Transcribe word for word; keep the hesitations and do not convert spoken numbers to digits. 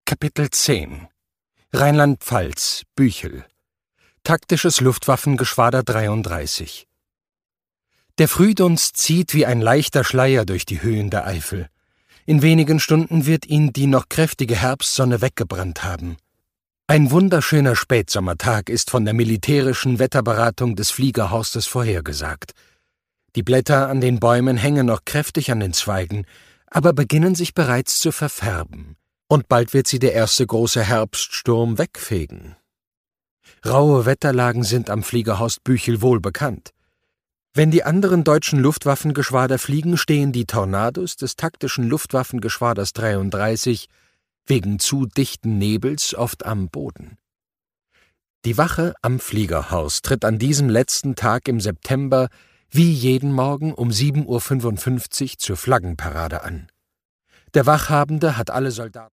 Kapitel zehn Rheinland-Pfalz, Büchel. Taktisches Luftwaffengeschwader dreiunddreißig. Der Frühdunst zieht wie ein leichter Schleier durch die Höhen der Eifel. In wenigen Stunden wird ihn die noch kräftige Herbstsonne weggebrannt haben. Ein wunderschöner Spätsommertag ist von der militärischen Wetterberatung des Fliegerhorstes vorhergesagt. Die Blätter an den Bäumen hängen noch kräftig an den Zweigen, aber beginnen sich bereits zu verfärben. Und bald wird sie der erste große Herbststurm wegfegen. Raue Wetterlagen sind am Fliegerhorst Büchel wohl bekannt. Wenn die anderen deutschen Luftwaffengeschwader fliegen, stehen die Tornados des taktischen Luftwaffengeschwaders dreiunddreißig wegen zu dichten Nebels oft am Boden. Die Wache am Fliegerhorst tritt an diesem letzten Tag im September wie jeden Morgen um sieben Uhr fünfundfünfzig zur Flaggenparade an. Der Wachhabende hat alle Soldaten